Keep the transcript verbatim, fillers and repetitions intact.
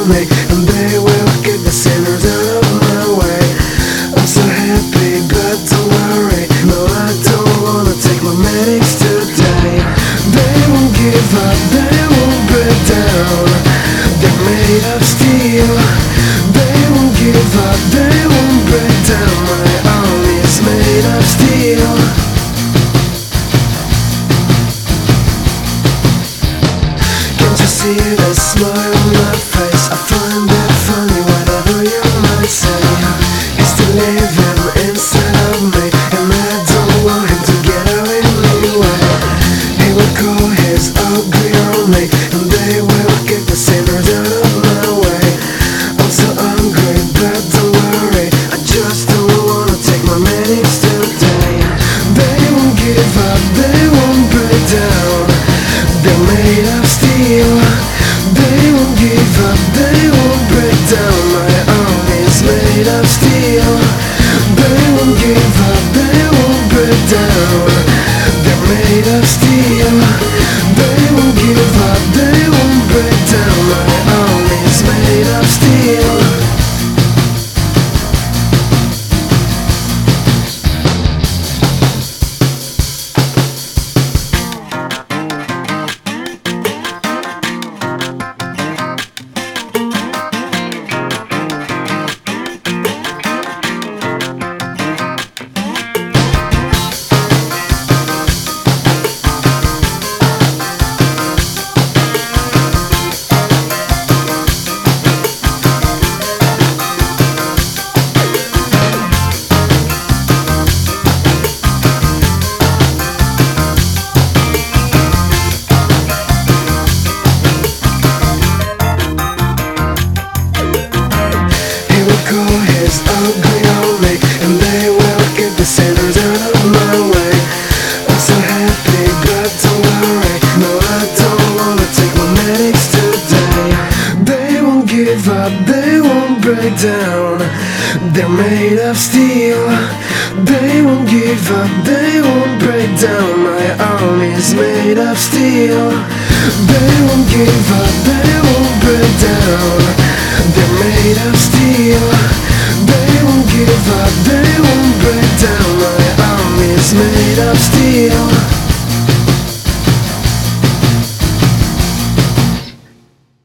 on me, and they will get the sinners out of my way. I'm so happy, but don't worry, no, I don't wanna take my medics today. They won't give up, they won't break down. They're made of steel. They won't give up, they won't break down. My army is made of steel. Can't you see the smile on my face? I find it funny, whatever you might say. He's still living inside of me, and I don't want him to get out anyway. He will call his ugly on me, and they will get the sinners out of my way. I'm so hungry, but don't worry, I just don't wanna take my medics today. They won't give up, they won't break down. They're made of steel. They won't give up, they won't break down. My army is made of steel. They won't give up, they won't break down. They're made of steel. They won't give up, they won't break down. My army is made of steel. Call his ugly on me, and they will get the sinners out of my way. I'm so happy, but don't worry, no, I don't wanna take my medics today. They won't give up, they won't break down. They're made of steel. They won't give up, they won't break down. My army is made of steel. They won't give up, they won't break down. They're made of